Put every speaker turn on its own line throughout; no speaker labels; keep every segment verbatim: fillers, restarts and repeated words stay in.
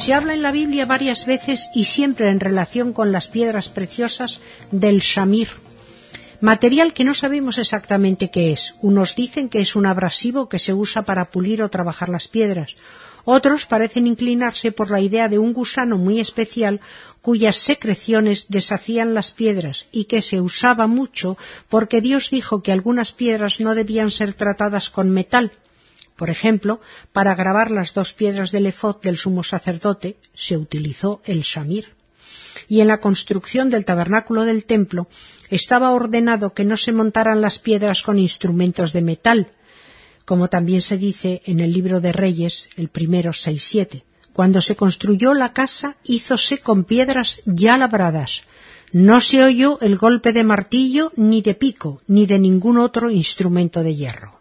Se habla en la Biblia varias veces y siempre en relación con las piedras preciosas del shamir, material que no sabemos exactamente qué es. Unos dicen que es un abrasivo que se usa para pulir o trabajar las piedras. Otros parecen inclinarse por la idea de un gusano muy especial cuyas secreciones deshacían las piedras y que se usaba mucho porque Dios dijo que algunas piedras no debían ser tratadas con metal. Por ejemplo, para grabar las dos piedras del efod del sumo sacerdote se utilizó el shamir. Y en la construcción del tabernáculo del templo estaba ordenado que no se montaran las piedras con instrumentos de metal, como también se dice en el libro de Reyes, el primero seis siete. Cuando se construyó la casa, hízose con piedras ya labradas. No se oyó el golpe de martillo, ni de pico, ni de ningún otro instrumento de hierro.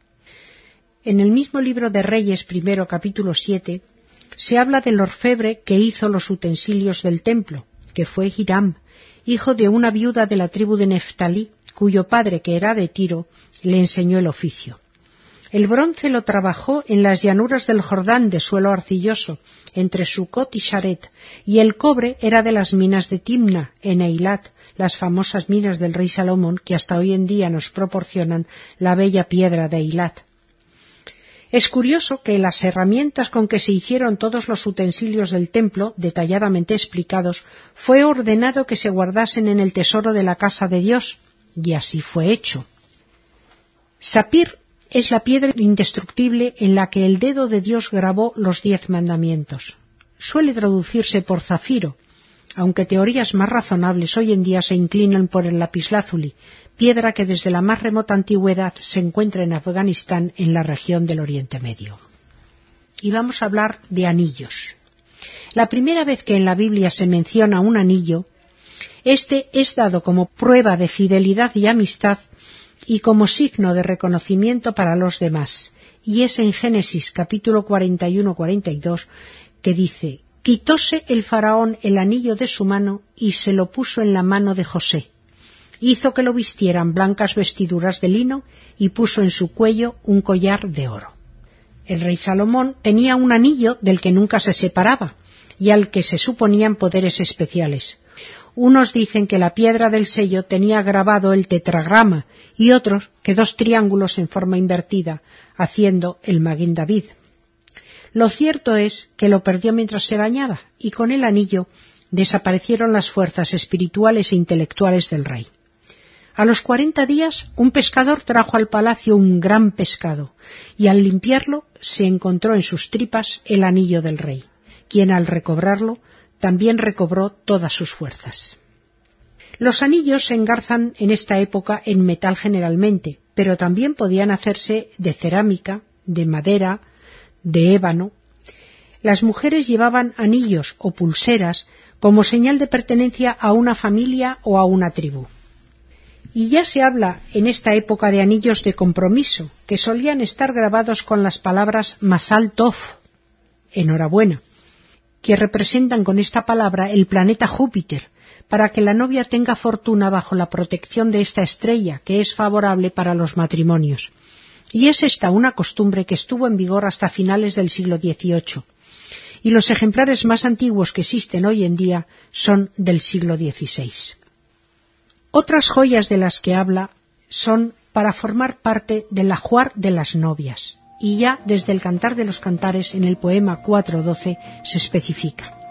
En el mismo libro de Reyes, primero capítulo siete, se habla del orfebre que hizo los utensilios del templo, que fue Hiram, hijo de una viuda de la tribu de Neftalí, cuyo padre, que era de Tiro, le enseñó el oficio. El bronce lo trabajó en las llanuras del Jordán de suelo arcilloso, entre Sucot y Sharet, y el cobre era de las minas de Timna, en Eilat, las famosas minas del rey Salomón, que hasta hoy en día nos proporcionan la bella piedra de Eilat. Es curioso que las herramientas con que se hicieron todos los utensilios del templo, detalladamente explicados, fue ordenado que se guardasen en el tesoro de la casa de Dios, y así fue hecho. Sapir es la piedra indestructible en la que el dedo de Dios grabó los diez mandamientos. Suele traducirse por zafiro, aunque teorías más razonables hoy en día se inclinan por el lapislázuli, piedra que desde la más remota antigüedad se encuentra en Afganistán, en la región del Oriente Medio. Y vamos a hablar de anillos. La primera vez que en la Biblia se menciona un anillo, este es dado como prueba de fidelidad y amistad y como signo de reconocimiento para los demás, y es en Génesis capítulo cuarenta y uno cuarenta y dos que dice: «Quitóse el faraón el anillo de su mano y se lo puso en la mano de José. Hizo que lo vistieran blancas vestiduras de lino y puso en su cuello un collar de oro». El rey Salomón tenía un anillo del que nunca se separaba y al que se suponían poderes especiales. Unos dicen que la piedra del sello tenía grabado el tetragrama y otros que dos triángulos en forma invertida, haciendo el Magín David. Lo cierto es que lo perdió mientras se bañaba y con el anillo desaparecieron las fuerzas espirituales e intelectuales del rey. A los cuarenta días, un pescador trajo al palacio un gran pescado y al limpiarlo se encontró en sus tripas el anillo del rey, quien al recobrarlo también recobró todas sus fuerzas. Los anillos se engarzan en esta época en metal generalmente, pero también podían hacerse de cerámica, de madera, de ébano. Las mujeres llevaban anillos o pulseras como señal de pertenencia a una familia o a una tribu. Y ya se habla en esta época de anillos de compromiso, que solían estar grabados con las palabras Masal Tov, enhorabuena, que representan con esta palabra el planeta Júpiter, para que la novia tenga fortuna bajo la protección de esta estrella, que es favorable para los matrimonios. Y es esta una costumbre que estuvo en vigor hasta finales del siglo dieciocho, y los ejemplares más antiguos que existen hoy en día son del siglo dieciséis. Otras joyas de las que habla son para formar parte del ajuar de las novias, y ya desde el Cantar de los Cantares, en el poema cuatro doce, se especifica: